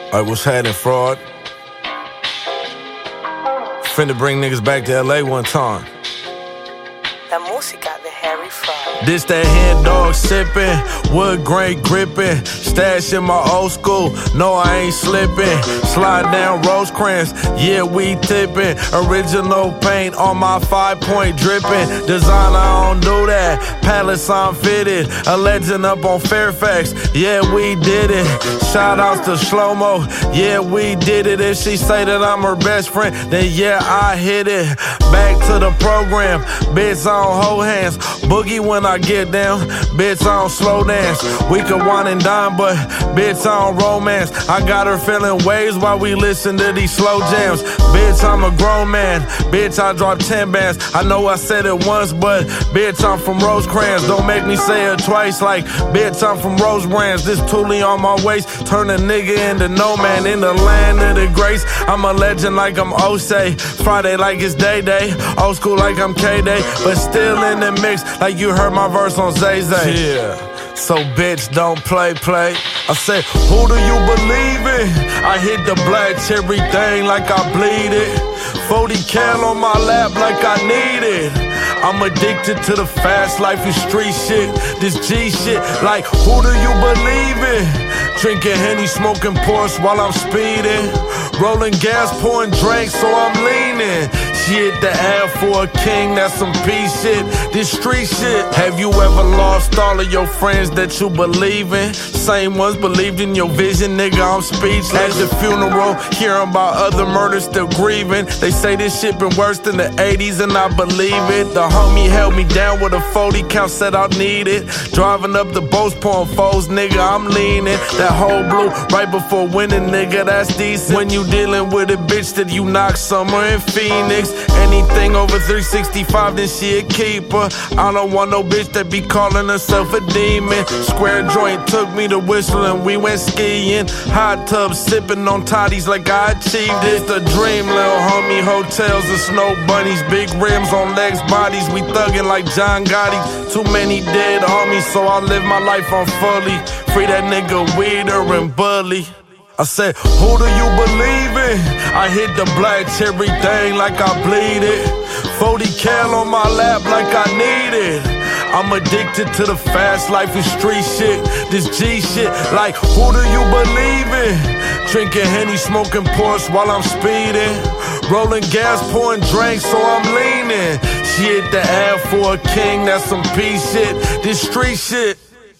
Alright, what's happening, fraud? Finna bring niggas back to LA one time. La música de Harry Fraud. This that hen dog sippin', wood grain grippin', stash in my old school, no I ain't slippin'. Slide down Rosecrans, yeah we tippin'. Original paint on my 5-point drippin'. Designer, I don't do that, palace I'm fitted. A legend up on Fairfax, yeah we did it. Shout outs to Shlomo, yeah we did it. If she say that I'm her best friend, then yeah I hit it. Back to the program, bitch I don't hold hands. Boogie when I get down, bitch I don't slow dance. We could wine and dine, but bitch I don't romance. I got her feeling waves while we listen to these slow jams. Bitch I'm a grown man, bitch I drop 10 bands. I know I said it once, but bitch I'm from Rosecrans. Don't make me say it twice like bitch I'm from Rosecrans. This Thule on my waist, turn a nigga into no man. In the land of the grace, I'm a legend like I'm Osei. Friday like it's day-day, old school like I'm K-Day, but still in the mix like you heard my verse on Zay Zay. Yeah, so bitch don't play. I said, who do you believe in? I hit the black cherry thing like I bleed it. 40 cal on my lap like I need it. I'm addicted to the fast life and street shit. This G shit, like who do you believe in? Drinking Henny, smoking Porsche while I'm speeding. Rolling gas, pouring drinks, so I'm leaning. She hit the ad for a king, that's some peace shit. This street shit. Have you ever lost all of your friends that you believe in? Same ones believed in your vision, nigga, I'm speechless. At the funeral, hearing about other murders, still grieving. They say this shit been worse than the 80s, and I believe it. The homie held me down with a 40 count, said I need it. Driving up the boats, pouring foes, nigga, I'm leaning. That whole blue, right before winning, nigga, that's decent. When you dealing with a bitch that you knock somewhere in Phoenix. Anything over 365, then she a keeper. I don't want no bitch that be calling herself a demon. Square joint took me to whistling, we went skiing. Hot tub sipping on toddies like I achieved it. The dream, little homie, hotels and snow bunnies. Big rims on legs, bodies, we thuggin' like John Gotti. Too many dead homies, so I live my life on fully. Free that nigga Weeder and Bully. I said, who do you believe in? I hit the black cherry thing like I bleed it. 40 cal on my lap like I need it. I'm addicted to the fast life and street shit. This G shit, like who do you believe in? Drinking Henny, smoking Porsche while I'm speeding. Rolling gas, pouring drinks, so I'm leaning. She hit the ad for a king, that's some peace shit. This street shit.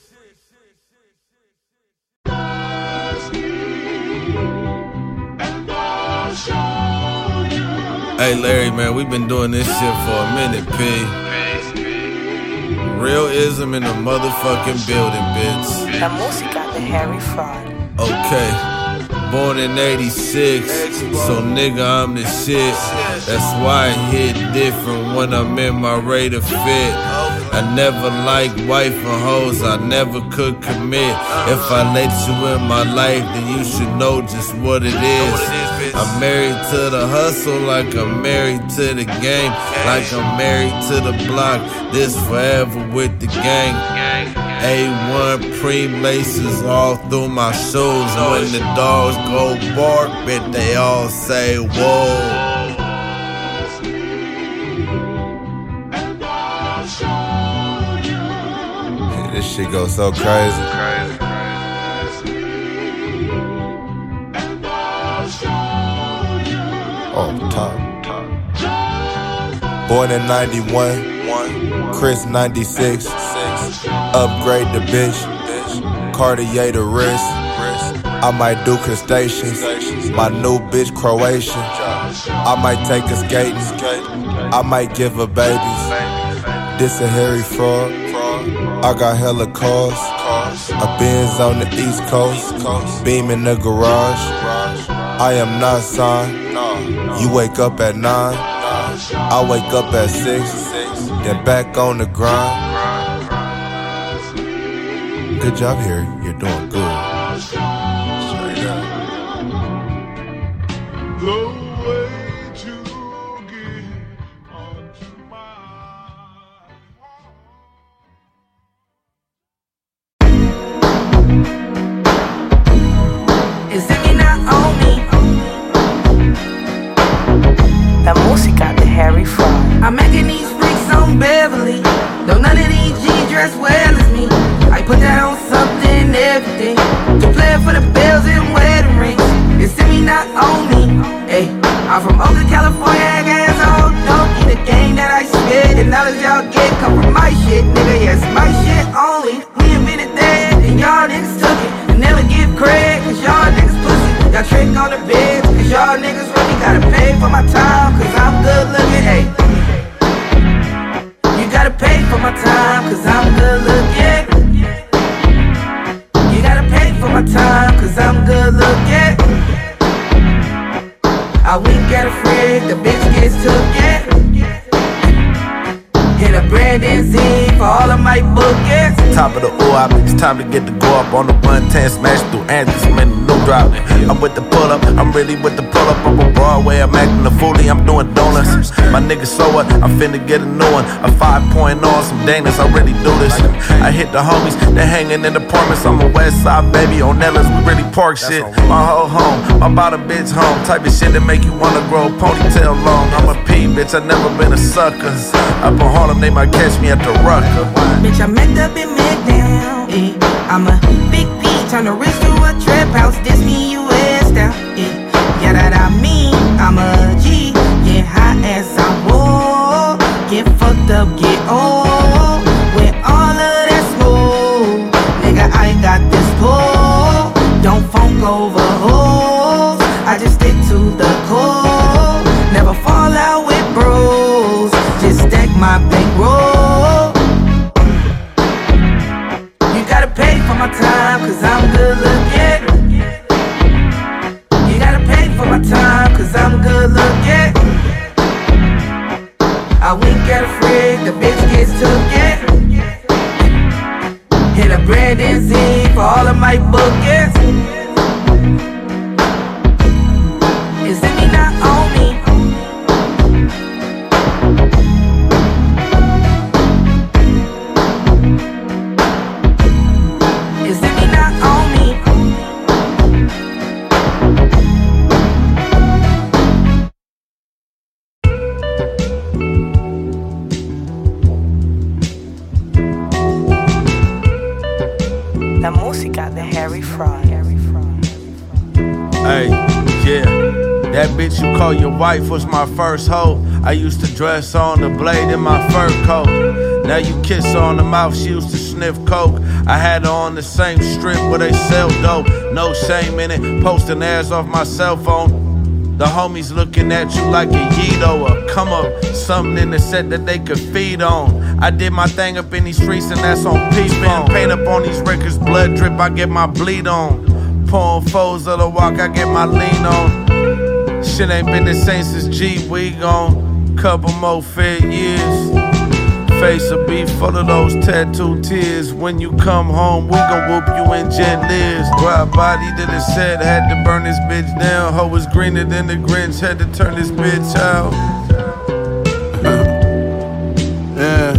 Hey Larry, man, we been doing this shit for a minute, P. Realism in the motherfucking building, bitch. La música de Harry Fraud. Okay, born in 86, so nigga I'm the shit. That's why I hit different when I'm in my rate of fit. I never liked wife and hoes, I never could commit. If I let you in my life, then you should know just what it is. I'm married to the hustle like I'm married to the game. Like I'm married to the block, this forever with the gang. A1 preem laces all through my shoes. When the dogs go bark, bet they all say whoa. This shit goes so crazy. Oh, top. Born in 91, Chris 96. Upgrade the bitch, Cartier the wrist. I might do crustaceans. My new bitch Croatian. I might take her skating. I might give her babies. This a Harry Fraud. I got hella cars. A Benz on the East Coast. Beam in the garage. I am not signed. You wake up at 9. I wake up at 6. Then back on the grind. Good job, Harry. You're doing good. Straight up. The way to get onto my... Is it me now? niggas took it. And never give credit, cause y'all niggas pussy. Y'all trick on the bed, cause y'all niggas really gotta pay for my time, cause I'm good looking, hey. You gotta pay for my time, cause I'm good looking. You gotta pay for my time, cause I'm good looking. I wink at a freak, the bitch gets took it. Hit a Brandon Z for all of my bookings. Top of the OIP, it's time to get the go up on the 110, smash through Anthony's, man, no drop. I'm with the pull up, I'm really with the pull up. I'm on Broadway, I'm acting a foolie, I'm doing donuts. My niggas, so what? I'm finna get a new one. A 5.0 on some Danas, I really do this. I hit the homies, they hanging in the apartments. I'm a West Side baby on Nellis, we really park shit. My whole home, my bottom bitch home. Type of shit that make you wanna grow a ponytail long. I'm a P, bitch, I never been a sucker. Up in Harlem, they might catch me at the Rucker. Bitch, I'm end up in Midtown, eh. I'm a big P, tryna reach to a trap house, Disney US style, eh. Yeah, that I mean, I'm a G, get high as I walk, get fucked up, get old, with all of that smoke. Nigga, I got this pull, don't funk over hoes, I just stick to the core, never fall out with bros, just stack my bankroll. You gotta pay for my time, cause I'm good looking. You gotta pay for my time, cause I'm good looking. I wink at a freak, the bitch gets took it. Hit a Brandon Z for all of my bookings. Is it me not on me? Is it me not on me? La música de Harry Fraud. Hey, yeah. That bitch you call your wife was my first hoe. I used to dress on the blade in my fur coat. Now you kiss her on the mouth, she used to sniff coke. I had her on the same strip where they sell dope. No shame in it, posting ass off my cell phone. The homies looking at you like a Yeedo or come up, something in the set that they could feed on. I did my thing up in these streets and that's on P-Phone. Paint up on these records, blood drip, I get my bleed on. Pouring foes of the walk, I get my lean on. Shit ain't been the same since G, we gone. Couple more fair years. Face will be full of those tattoo tears. When you come home, we gon' whoop you in jet lids. Dry body to the set, had to burn this bitch down. Hoe was greener than the Grinch, had to turn this bitch out. Yeah.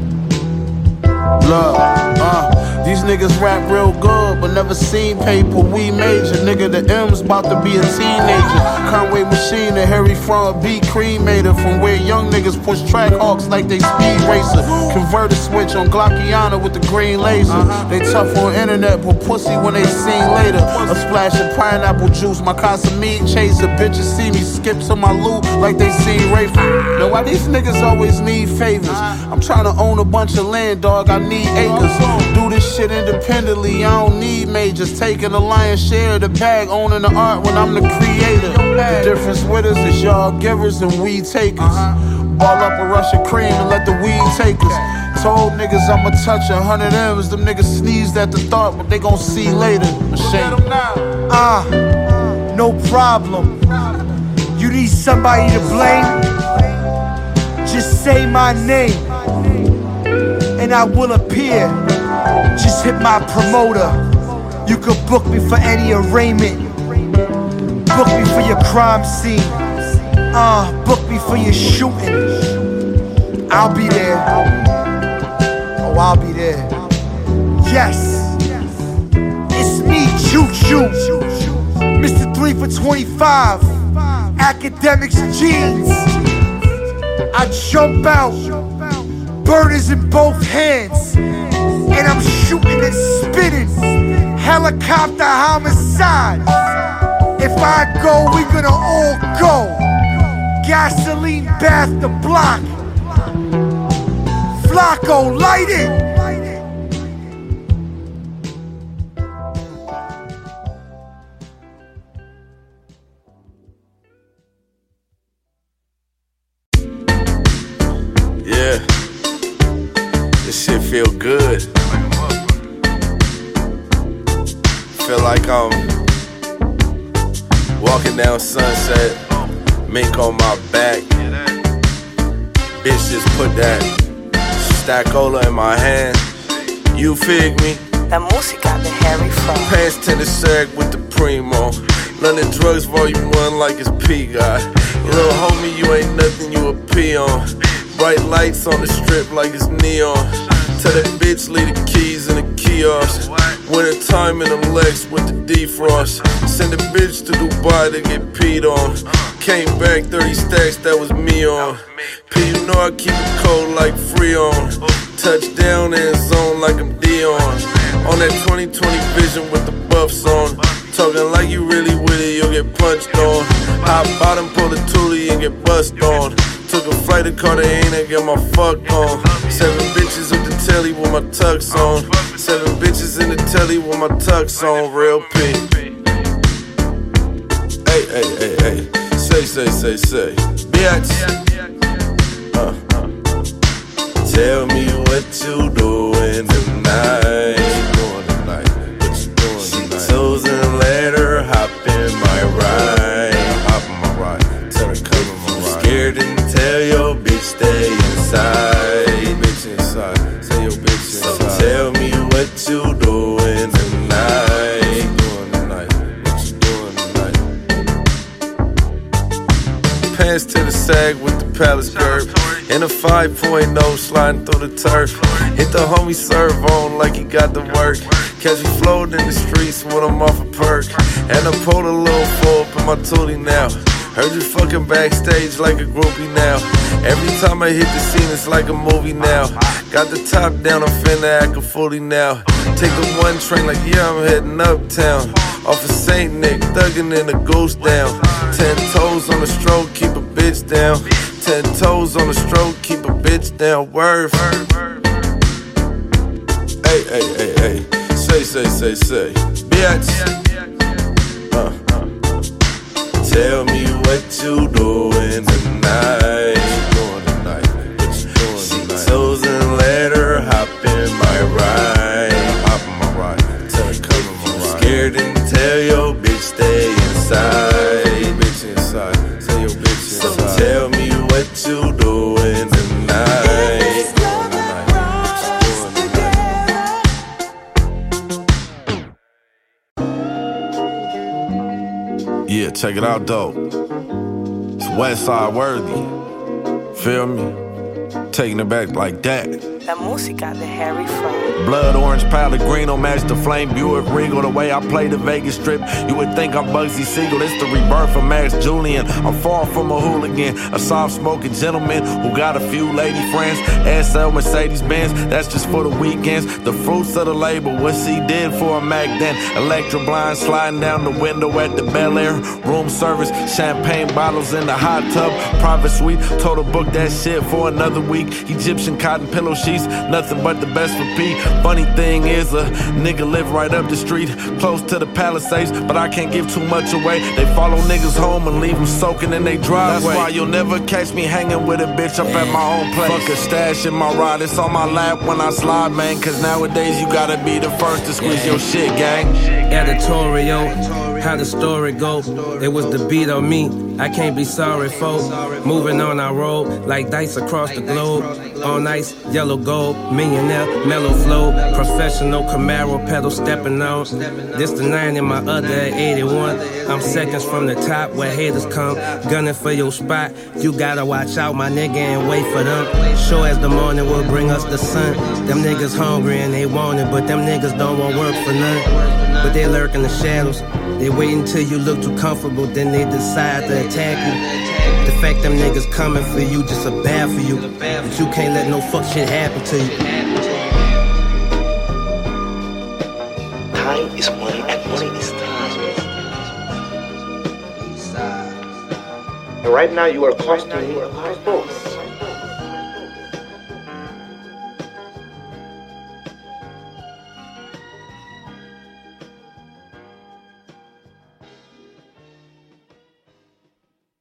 Look, these niggas rap real good, but never seen paper. We major, nigga, the M's about to be a teenager. Conway machine, the Harry Fraud beat cremator. From where young niggas push track hawks like they speed racer. Converter switch on Glockiana with the green laser. They tough on internet, but pussy when they seen later. A splash of pineapple juice, my Casamigos chaser. Bitches see me skip to my loot like they seen Rayford. Now why these niggas always need favors? I'm trying to own a bunch of land, dog, I need acres. Do this shit independently, I don't need majors. Taking the lion's share of the bag, owning the art when I'm the creator. The difference with us is y'all givers and we takers. Ball up a rush of cream and let the weed take us. Told niggas I'ma touch 100 M's. Them niggas sneezed at the thought, but they gon' see later. Ashamed. No problem. You need somebody to blame? Just say my name and I will appear. Just hit my promoter. You could book me for any arraignment. Book me for your crime scene. Book me for your shooting. I'll be there. Oh, I'll be there. Yes. It's me, Choo Choo. Mr. 3 for 25. Academics jeans. I jump out. Burners in both hands. And I'm shooting and spitting. Helicopter homicide. If I go, we gonna all go. Gasoline bath the block. Flacco, light it. feel good. Feel like I'm walking down Sunset, mink on my back. Bitch just put that Stackola in my hand. You fig me? La música de Harry Fraud. Pants to the sag with the Primo. London Drugs Volume 1 like it's P-God. Little homie, you ain't nothing you a pee on. Bright lights on the strip like it's neon. Tell that bitch leave the keys in the kiosk. Winter time in them legs with the defrost. Send a bitch to Dubai to get peed on. Came back 30 stacks, that was me on. P, you know I keep it cold like Freon. Touchdown in zone like I'm Dion. On that 2020 vision with the buffs on. Talking like you really with it, you'll get punched on. Hop bottom, pull the toolie and get bust on. Took a flight to Cartagena, get my fuck on. 7 bitches with the telly with my tux on. 7 bitches in the telly with my tux on. Real P. Hey, hey, hey, hey. Say. Bitch. Tell me what you doing tonight. Toes and let her hop in my ride. Tell her come in my ride. Scared and tell your bitch stay inside. Bitch inside. Tell your bitch inside. So tell me what you doing tonight. What you doing tonight? Pants to the sag with the palace skirt. In a 5.0 sliding through the turf. Hit the homie serve on like he got the work. Catch me floating in the streets when I'm off a perk. And I pulled a little four up in my tootie now. Heard you fucking backstage like a groupie now. Every time I hit the scene it's like a movie now. Got the top down, I'm finna act a foolie now. Take the 1 train like yeah, I'm heading uptown. Off of St. Nick, thuggin' in the goose down. 10 toes on the stroke, keep a bitch down. 10 toes on the stroke, keep a bitch down. Word. Hey, hey, hey, hey. Say. Bitch. Tell me what you doing tonight. Toes and let her hop in my ride. Tell her come in my ride. Scared and tell your bitch stay inside. Bitch inside. Tell your bitch inside. So tell me what you doing tonight. Yeah, check it out, though. It's Westside Worthy. Feel me? Taking it back like that. La música de Harry Fraud. Blood orange, Pellegrino, match the flame, Buick Regal. The way I play the Vegas Strip, you would think I'm Bugsy Siegel. It's the rebirth of Max Julian. I'm far from a hooligan, a soft-smoking gentleman who got a few lady friends. SL Mercedes-Benz, that's just for the weekends. The fruits of the label, what she did for a Mac then. Electro blind sliding down the window at the Bel Air. Room service, champagne bottles in the hot tub. Private suite, told her book that shit for another week. Egyptian cotton pillow sheets, nothing but the best for P. Funny thing is, a nigga live right up the street, close to the Palisades, but I can't give too much away. They follow niggas home and leave them soaking in they driveway. That's why you'll never catch me hanging with a bitch up at my own place. Fuck a stash in my ride, it's on my lap when I slide, man. Cause nowadays you gotta be the first to squeeze your shit, gang. Editorial, how the story go. It was the beat on me, I can't be sorry, folks. Moving on our road like dice across the globe. On ice, yellow gold, millionaire, mellow flow. Professional Camaro pedal stepping on. This the 9 in my other 81. I'm seconds from the top where haters come. Gunning for your spot, you gotta watch out, my nigga, and wait for them. Sure as the morning will bring us the sun. Them niggas hungry and they want it, but them niggas don't want work for none. But they lurk in the shadows. They wait until you look too comfortable, then they decide to attack you. The fact them niggas coming for you just a bad for you. But you can't let no fuck shit happen to you. Time is money and money is time. And right now you are costing me a lot of both.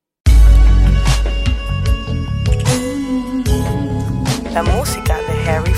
La música de Harry Fraud.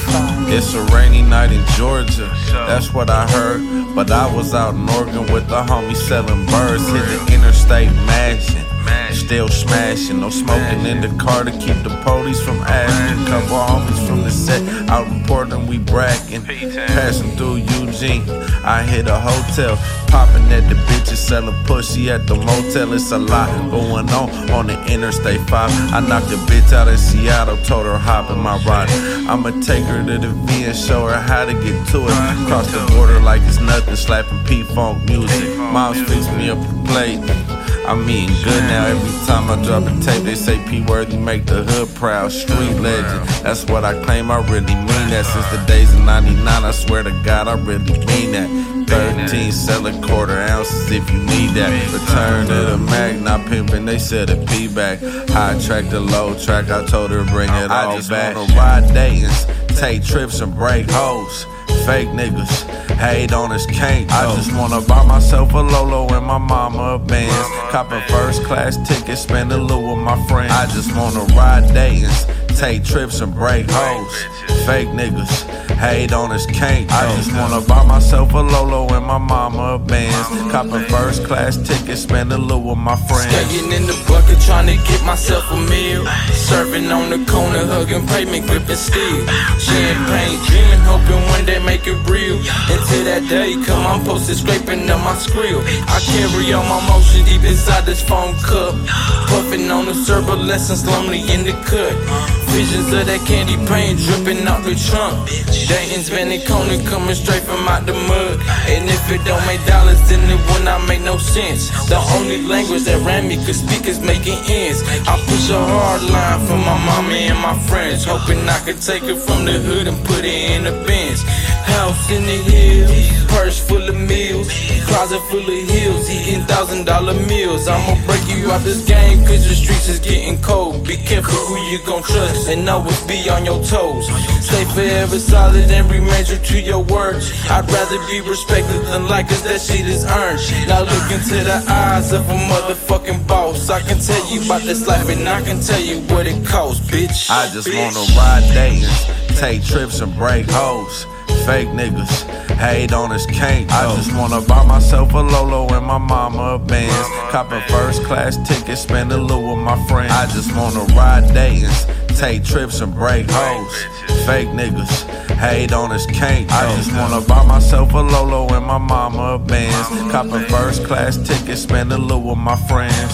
It's a rainy night in Georgia, that's what I heard. But I was out in Oregon with the homies selling birds. Hit the interstate mashing, still smashing. No smoking in the car to keep the police from asking. Couple homies from the set out in Portland, we bragging. Passing through Eugene, I hit a hotel. Popping at the bitches, selling pussy at the motel. It's a lot going on the Interstate 5. I knocked a bitch out in Seattle, told her hop in my ride. I'ma take her to the V and show her how to get to it. Cross the border like it's nothing, slapping P-Funk music. Mom's fixed me up a plate. I'm eating good now. Every time I drop a tape, they say P-Worthy make the hood proud. Street legend, that's what I claim. I really mean that. Since the days of '99, I swear to God, I really mean that. 13 selling quarter ounces if you need that. Return to the Mac, not pimping. They said a P-back. High track to low track. I told her bring it all back. I just wanna ride Dayton's, take trips and break hoes. Fake niggas hate on us, can't. I just wanna buy myself a Lolo and my mama a Benz. Copping first class tickets, spend a little with my friends. I just wanna ride Dayton's, take trips and break hoes. Fake niggas hate on us, can't. I just wanna buy myself a Lolo and my mama a Benz. Copping first class tickets, spend a little with my friends. Skating in the bucket, trying to get myself a meal. Surfing on the corner, hugging pavement, gripping steel. Champagne, dreaming, hoping one day make it real. Until that day come, I'm posted scraping up my skrill. I carry all my motion deep inside this phone cup. Puffing on the turbulence, lonely in the cut. Visions of that candy paint dripping out the trunk. Dayton's Vanity Corner coming straight from out the mud. And if it don't make dollars, then it will not make no sense. The only language that Rami could speak is making ends. I push a hard line for my mama and my friends, hoping I could take it from the hood and put it in the Benz. House in the hills, purse full of meals, closet full of heels, eating $1,000 meals. I'ma break you out this game, cause the streets is getting cold. Be careful who you gon' trust, and always be on your toes. Stay forever solid and remain true to your words. I'd rather be respected than like, cause that shit is earned. Now look into the eyes of a motherfucking boss. I can tell you about this life and I can tell you what it costs, bitch. I just wanna ride Dayton's, take trips and break hoes. Fake niggas hate on us, can't. I just wanna buy myself a Lolo and my mama a Benz. Copping first class tickets, spend a little with my friends. I just wanna ride Dayton's, take trips and break hoes. Fake niggas hate on us, can't. I just wanna buy myself a Lolo and my mama a Benz. Copping first class tickets, spend a little with my friends.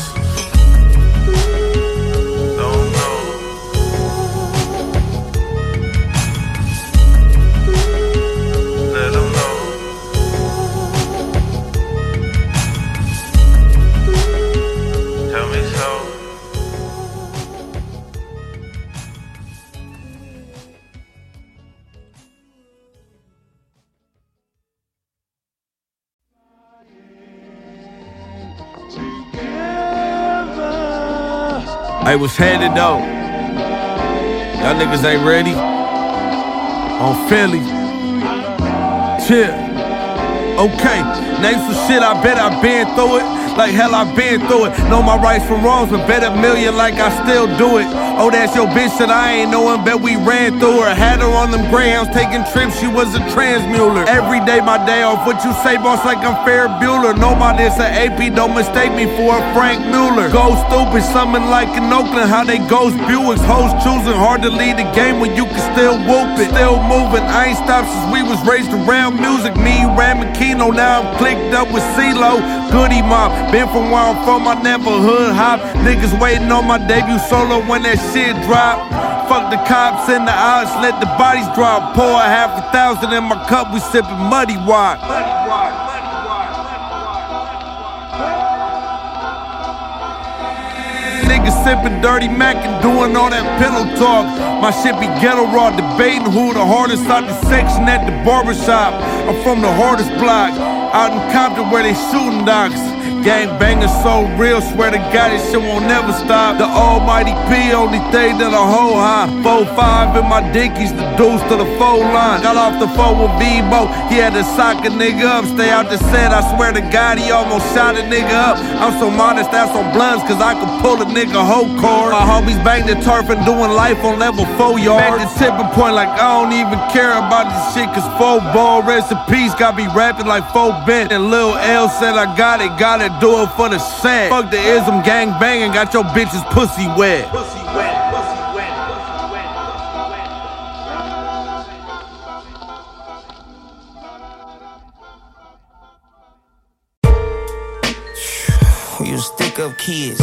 Hey, what's headed though? Y'all niggas ain't ready? On Philly. Chill. Okay, name some shit, I bet I been through it. Like hell, I been through it. Know my rights from wrongs, but bet a million like I still do it. Oh, that's your bitch that I ain't knowin', bet we ran through her. Had her on them Greyhounds taking trips, she was a transmuler. Every day my day off, what you say, boss, like I'm Fair Bueller. Know my this a AP, don't mistake me for a Frank Mueller. Go stupid, something like in Oakland, how they ghost Buicks. Hoes choosing, hard to lead the game when you can still whoop it. Still moving, I ain't stopped since we was raised around music. Me, Ram and Keno, now I'm clicked up with CeeLo. Goody Mob, been from where I'm from, I never hood hop. Niggas waiting on my debut solo when that shit drop. Fuck the cops and the odds, let the bodies drop. Pour a $5,000 in my cup, we sippin' Muddy Watch. Niggas sippin' Dirty Mac and doing all that pillow talk. My shit be ghetto raw, debating who the hardest out the section at the barbershop. I'm from the hardest block, out in Compton where they shooting docs. Gang banging so real, swear to God, this shit won't never stop. The almighty P, only thing that I hold high. 4-5 in my dickies, the deuce to the 4 line. Got off the phone with Bebo, he had to sock a nigga up. Stay out the set, I swear to God, he almost shot a nigga up. I'm so modest, that's on blunts, cause I could pull a nigga whole cord. My homies bang the turf and doing life on level 4 yards. Back to tipping point like I don't even care about this shit, cause 4 ball rest in peace, got me rapping like 4 bent. And Lil L said I got it, gotta do it for the set. Fuck the ism, gang banging, got your bitches pussy wet. Pussy wet. We was stick up kids,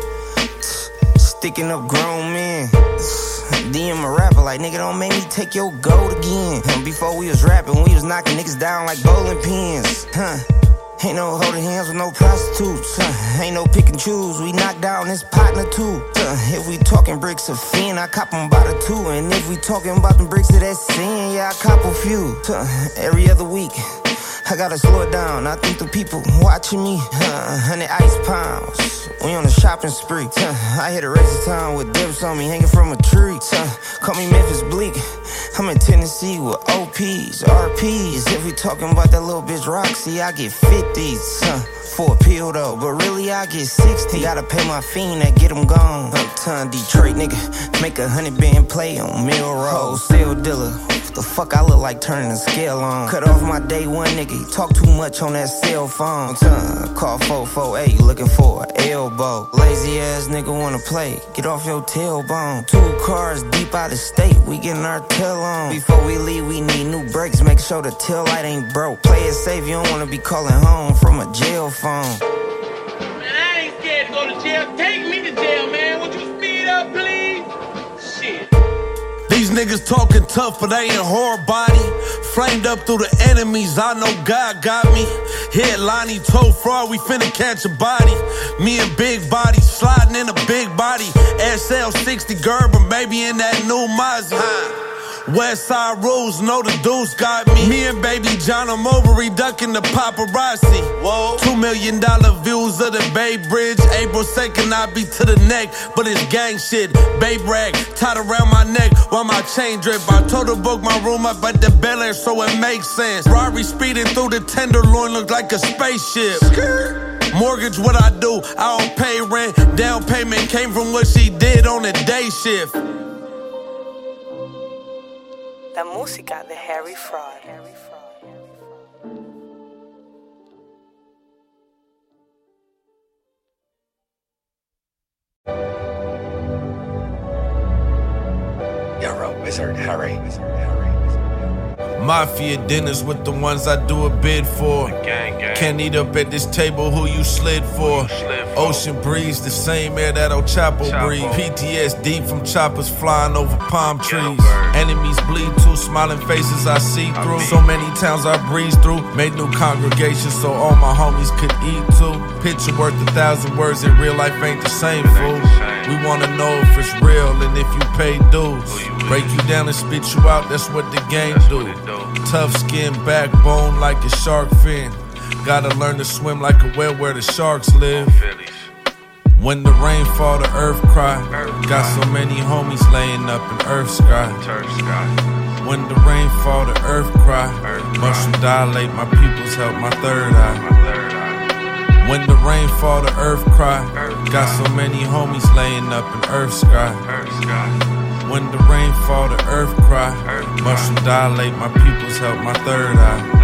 sticking up grown men. DM a rapper like, nigga, don't make me take your gold again. Before we was rapping, we was knocking niggas down like bowling pins. Ain't no holding hands with no prostitutes. Ain't no pick and choose, we knock down this partner too. If we talking bricks of fin, I cop them by the 2. And if we talking about them bricks of that sin, yeah, I cop a few. Every other week, I gotta slow it down, I think the people watching me. 100 ice pounds, we on a shopping spree. I hit a race town with dips on me hanging from a tree. Call me Memphis Bleak, I'm in Tennessee with OPs, RPs. If we talking about that little bitch Roxy, I get 50s. For a pill though, but really I get 60. Gotta pay my fiend that get them gone. Uptown Detroit nigga, make 100 band play on Mill Road. Wholesale dealer, what the fuck I look like turning the scale on? Cut off my day one nigga, he talk too much on that cell phone. Call 448, looking for an elbow. Lazy ass nigga wanna play, get off your tailbone. 2 cars deep out of state, we getting our tail on. Before we leave, we need new brakes, make sure the tail light ain't broke. Play it safe, you don't wanna be calling home from a jail phone. Man, I ain't scared to go to jail. Take me to jail, man. Would you speed up, please? Shit. These niggas talking tough, but they ain't hard body. Flamed up through the enemies, I know God got me. Headline, told fraud, we finna catch a body. Me and Big Body, sliding in a big body. SL60 Gerber, baby, in that new Mazda. Westside rules, know the deuce got me. Me and Baby John, I'm over ducking the paparazzi. Whoa. $2 million views of the Bay Bridge. April 2nd, I be to the neck, but it's gang shit. Babe rag tied around my neck while my chain drip. I told her book my room up at the Bel Air, so it makes sense. Rari speeding through the Tenderloin looked like a spaceship. Mortgage, what I do, I don't pay rent. Down payment came from what she did on the day shift. La música de Harry Fraud. Euro Wizard Harry. Mafia dinners with the ones I do a bid for. Can't eat up at this table, who you slid for? Ocean breeze, the same air that El Chapo breathe. PTSD from choppers flying over palm trees. Enemies bleed too, smiling faces I see through. So many towns I breezed through, made new congregations so all my homies could eat too. Picture worth 1,000 words, in real life ain't the same, fool. We wanna know if it's real and if you pay dues. Break you down and spit you out, that's what the game do. Tough skin, backbone like a shark fin. Gotta learn to swim like a whale where the sharks live. When the rain fall, the earth cry. Got so many homies laying up in earth sky. When the rain fall, the earth cry. Mushroom dilate, my pupils help my third eye. When the rain fall, the earth cry. Got so many homies laying up in earth sky. When the rain fall, the earth cry. Mushroom dilate, my pupils help my third eye.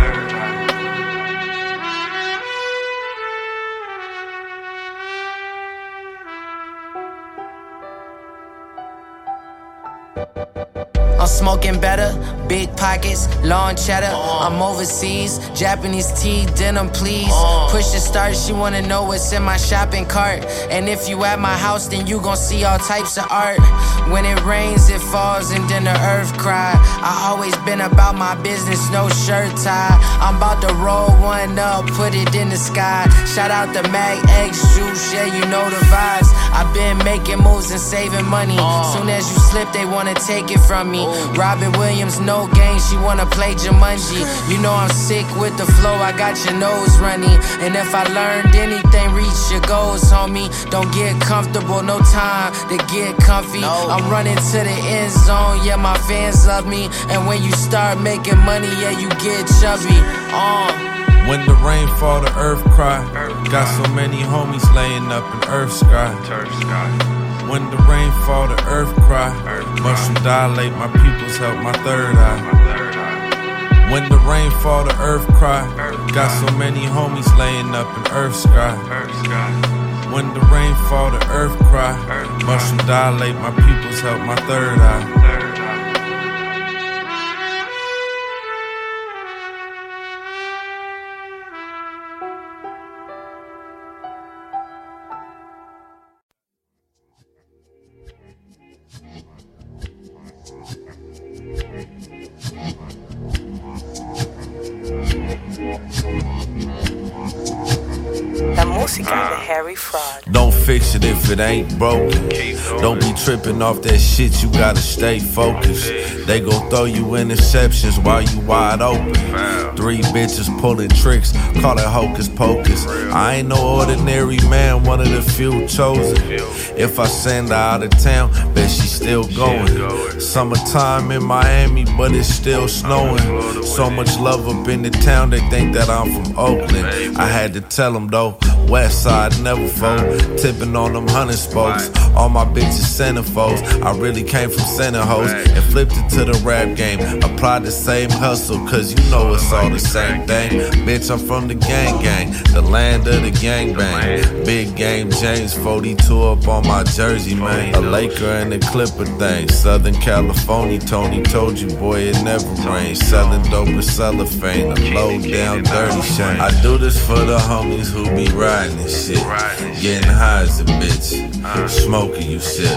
I'm smoking better, big pockets, long cheddar. I'm overseas, Japanese tea, denim please. Push the start, she wanna know what's in my shopping cart. And if you at my house, then you gon' see all types of art. When it rains, it falls, and then the earth cry. I always been about my business, no shirt tie. I'm about to roll one up, put it in the sky. Shout out to Mag X Juice, yeah, you know the vibes. I've been making moves and saving money. Soon as you slip, they wanna take it from me. Robin Williams, no no game, she wanna play Jumanji. You know I'm sick with the flow, I got your nose running. And if I learned anything, reach your goals, homie. Don't get comfortable, no time to get comfy. I'm running to the end zone, yeah, my fans love me. And when you start making money, yeah, you get chubby. When the rain fall, the earth cry. Got so many homies laying up in earth sky. When the rain fall, the earth cry. Mushroom dilate, my pupils help my third eye. When the rain fall, the earth cry. Got so many homies laying up in earth sky. When the rain fall, the earth cry. Mushroom dilate, my pupils help my third eye. The Harry Fraud. Don't fix it if it ain't broken. Don't be tripping off that shit, you gotta stay focused. They gon' throw you interceptions while you wide open. 3 bitches pulling tricks, call it hocus pocus. I ain't no ordinary man, one of the few chosen. If I send her out of town, bet she still going. Summertime in Miami, but it's still snowing. So much love up in the town, they think that I'm from Oakland. I had to tell them though, West Side never fold. Tipping on them 100 spokes. All my bitches centerfolds. I really came from center hoes and flipped it to the rap game. Applied the same hustle, cause you know it's all the same thing. Bitch, I'm from the gang, the land of the gangbang. Big game James, 42 up on my jersey, man. A Laker and a Clipper thing. Southern California, Tony told you, boy, it never rains. Selling dope with cellophane, a low down dirty shame. I do this for the homies who be riding this shit. Getting high as a bitch, smoking you shit.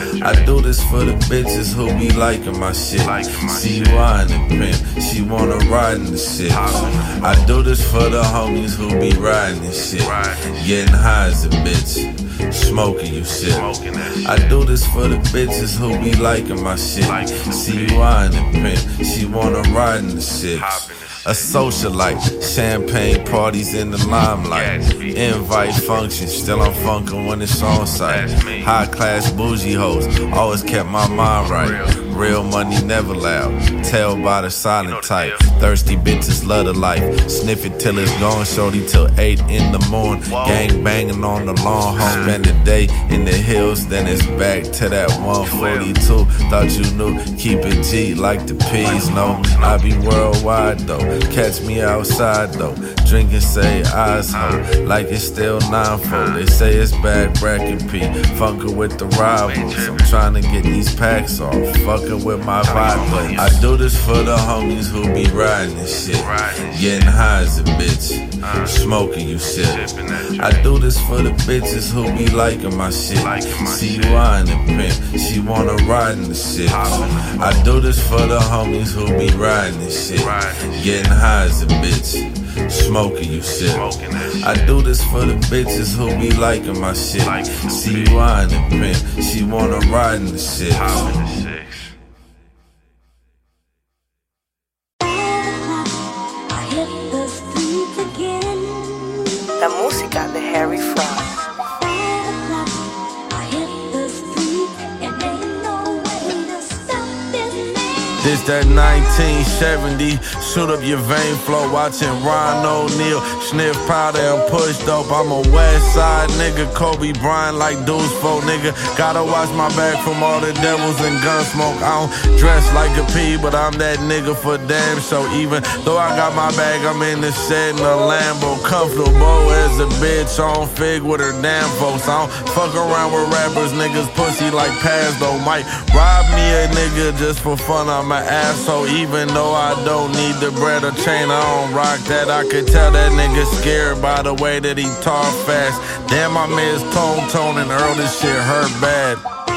I do this for the bitches who be liking my shit. See you in the pimp, she wanna ride in the shit. I do this for the homies who be riding this shit. Getting high as a bitch, smoking you shit. I do this for the bitches who be liking my shit. See you in the pimp, she wanna ride in the shit. A socialite, champagne parties in the limelight. Invite functions, still I'm funkin' when it's on site. High class bougie hoes, always kept my mind right. Real money never loud, tell by the silent type. Thirsty bitches love the life, sniff it till it's gone, shorty till 8 in the morning. Gang banging on the lawn, home, spend the day in the hills, then it's back to that 142. Thought you knew, keep it G like the P's, no. I be worldwide though, catch me outside though. Drinking say eyes ho, like it's still 9-4. They say it's bad bracket P, funkin' with the rivals. I'm trying to get these packs off, fucking with my vibe. I do this for the homies who be riding this shit. Getting high as a bitch, smoking you shit. I do this for the bitches who be liking my shit. See you in the pimp, she wanna ride in the shit. I do this for the homies who be riding this shit. Getting high as a bitch, smoking you shit. I do this for the bitches who be liking my shit. See you in the pimp, she wanna ride in the shit. La música de Harry Fraud. This that 1970, shoot up your vein flow, watching Ron O'Neal, sniff powder and push dope. I'm a West Side nigga, Kobe Bryant like Deuce 4 nigga. Gotta watch my back from all the devils and gun smoke. I don't dress like a P, but I'm that nigga for damn. So even though I got my bag, I'm in the shed in a Lambo, comfortable as a bitch on fig with her damn folks. I don't fuck around with rappers, niggas pussy like Paz though. Might rob me a nigga just for fun. I'm an asshole, even though I don't need the bread or chain. I don't rock that. I could tell that nigga scared by the way that he talk fast. Damn, I miss Tone and Earl, this shit hurt bad.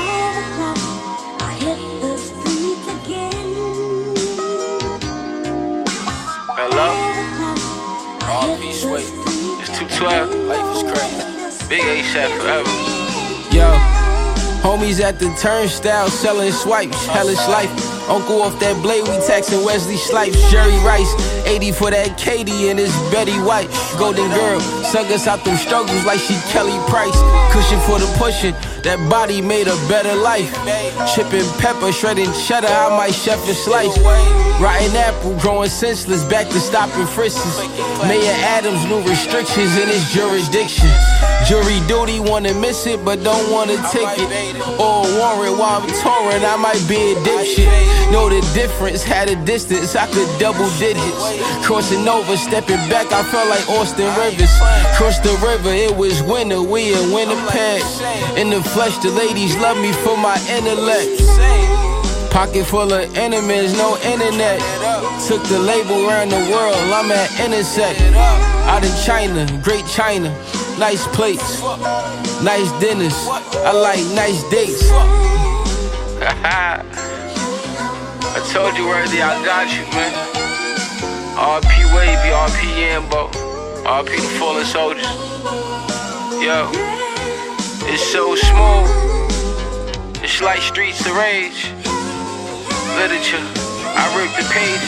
Hello? All peace, wait. It's 212. Life is crazy. Big A$AP forever. Yo, homies at the turnstile selling swipes. Hellish life. Uncle off that blade, we taxing Wesley Snipes, Jerry Rice. 80 for that Katie and it's Betty White. Golden girl, sung us out them struggles like she Kelly Price. Cushion for the pushing, that body made a better life. Chipping pepper, shredding cheddar, I might chef and slice. Rotten apple, growing senseless, back to stopping frisks. Mayor Adams, new restrictions in his jurisdiction. Jury duty, wanna miss it, but don't want a ticket. Or a warrant while I'm touring, I might be a dipshit. Know the difference, had a distance, I could double digits. Crossing over, stepping back, I felt like Austin Rivers. Crossed the river, it was winter, we in Winnipeg. In the flesh, the ladies love me for my intellect. Pocket full of enemies, no internet. Took the label around the world, I'm at Intersect. Out in China, Great China. Nice plates, nice dinners. I like nice dates. I told you Worthy, I got you, man. RP Wavy, RP Yambo, RP the fallen soldiers. Yo, it's so smooth. It's like Streets of Rage. Literature, I ripped the pages.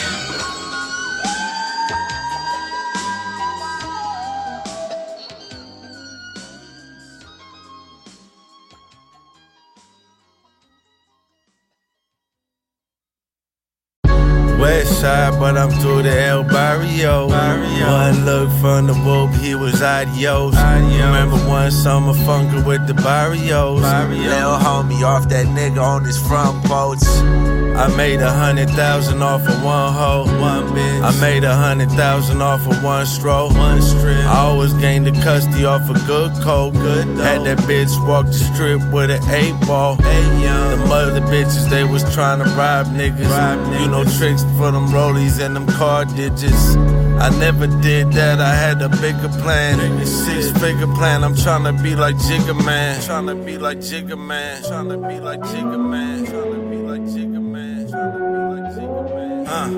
West side, but I'm through the El Barrio. One look from the whoop, he was adios. Remember one summer funkin' with the Barrios. Lil' homie off that nigga on his front boats. I made 100,000 off of one hoe, one bitch. I made 100,000 off of one stroke, one strip. I always gained the custody off a good coke. Had that bitch walk the strip with an 8-ball. The mother bitches, they was trying to rob niggas. You know tricks for them rollies and them car digits. I never did that, I had a bigger plan. 6-figure plan, I'm tryna be like Jigga Man. Tryna be like Jigga Man. Tryna be like Jigga Man. Tryna be like Jigga Man. Tryna be like Jigga Man.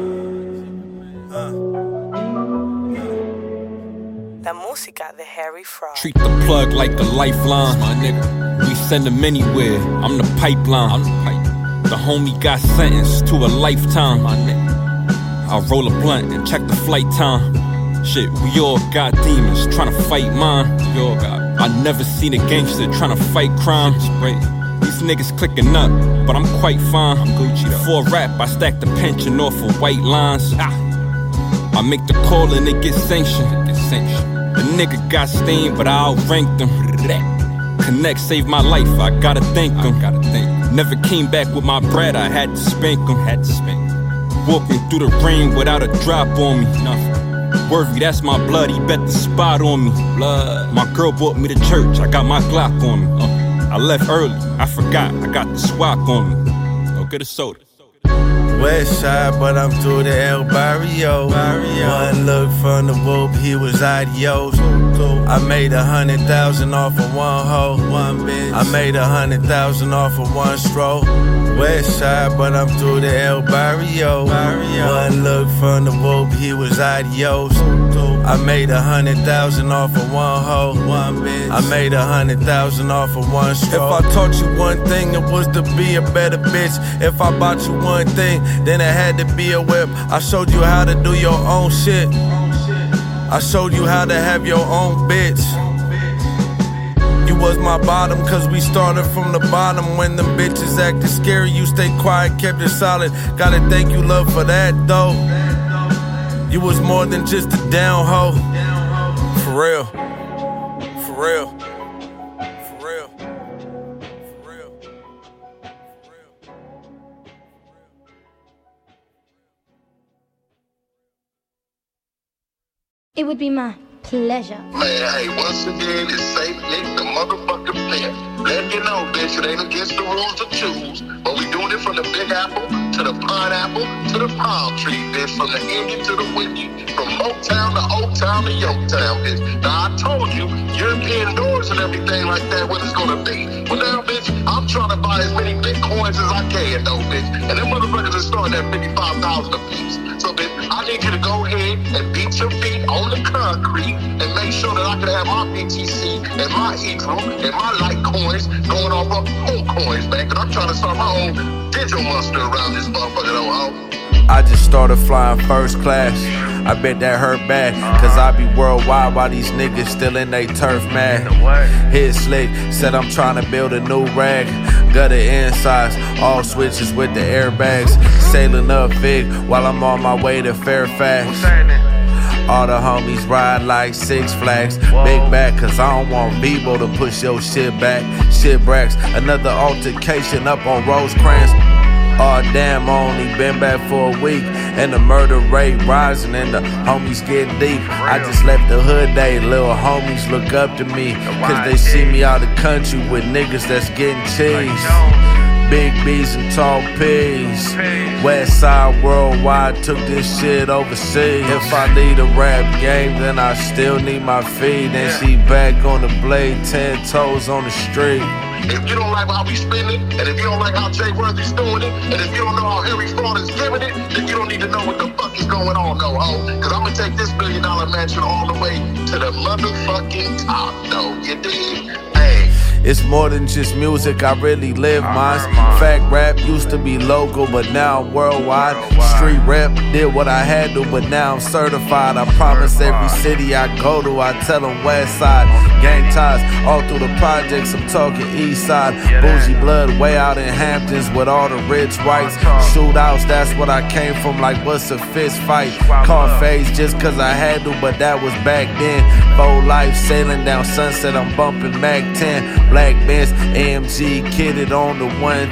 La música de Harry Fraud. Treat the plug like a lifeline, my nigga. We send him anywhere, I'm the pipeline. The homie got sentenced to a lifetime, my nigga. I roll a blunt and check the flight time. Shit, we all got demons tryna fight mine. We all got. I never seen a gangster tryna fight crime. These niggas clicking up, but I'm quite fine. I'm Gucci though. For rap, I stack the pension off of white lines. I make the call and it gets sanctioned. The nigga got stained, but I outranked them. Connect saved my life, I gotta thank him. Never came back with my bread, I had to spank him. Walking through the rain without a drop on me. Worthy, that's my blood, he bet the spot on me. My girl brought me to church, I got my Glock on me. I left early, I forgot, I got the swap on me. Go get a soda. West side, but I'm through the El Barrio. One look from the whoop, he was adios. I made 100,000 off of one hoe, one bitch. I made 100,000 off of one stroke. West side, but I'm through the El Barrio. One look from the whoop, he was adios. I made 100,000 off of one hoe, one bitch. I made 100,000 off of one stroke. If I taught you one thing, it was to be a better bitch. If I bought you one thing, then it had to be a whip. I showed you how to do your own shit. I showed you how to have your own bitch. You was my bottom, cause we started from the bottom. When them bitches acted scary, you stayed quiet, kept it solid. Gotta thank you, love, for that, though. You was more than just a down hoe. For real. For real. For real. For real. It would be my pleasure. Man, hey, once again, it's Saint Nick, the motherfucking pimp. Let you know, bitch, it ain't against the rules to choose. But we doing it from the Big Apple to the pineapple to the palm tree, bitch. From the Indian to the Wiki, from Motown to Old Town to Yorktown, bitch. Now, I told you, European doors and everything like that, what it's gonna be. Well, now, bitch, I'm trying to buy as many Bitcoin much as I can, though, bitch. And them motherfuckers are starting at 55,000 a piece. So, bitch, I need you to go ahead and beat your feet on the concrete and make sure that I can have my BTC and my Ethereum and my Litecoins going off of whole coins, man. Cause I'm trying to start my own digital monster around this motherfucker, though, ho. I just started flying first class. I bet that hurt bad, cause I be worldwide while these niggas still in they turf mad. Hit slick, said I'm trying to build a new rag. Gutter insides, all switches with the airbags. Sailing up Fig while I'm on my way to Fairfax. All the homies ride like Six Flags. Big back, cause I don't want Bebo to push your shit back. Shit bracks, another altercation up on Rosecrans. Oh damn, I only been back for a week, and the murder rate rising and the homies getting deep. I just left the hood day, little homies look up to me, cause they see me out the country with niggas that's getting cheese. Big B's and tall P's. West side worldwide, took this shit overseas. If I need a rap game, then I still need my feed. And she back on the blade, 10 toes on the street. If you don't like how we spin it, and if you don't like how Jay Worthy's doing it, and if you don't know how Harry Fraud is giving it, then you don't need to know what the fuck is going on, no ho. Cause I'm gonna take this $1 billion mansion all the way to the motherfucking top, though. You dig? Hey. It's more than just music, I really live mine. Fact rap used to be local, but now I'm worldwide. Street rap did what I had to, but now I'm certified. I promise every city I go to, I tell them West Side. Gang ties all through the projects, I'm talking East Side. Bougie blood way out in Hamptons with all the rich whites. Shootouts, that's what I came from, like what's a fist fight? Caught phase just cause I had to, but that was back then. Full life sailing down Sunset, I'm bumping Mac 10. Black Benz, AMG, kidded on the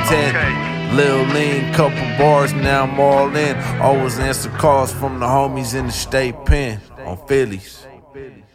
110. Lil Lean, couple bars, now I'm all in. Always answer calls from the homies in the state pen on Phillies.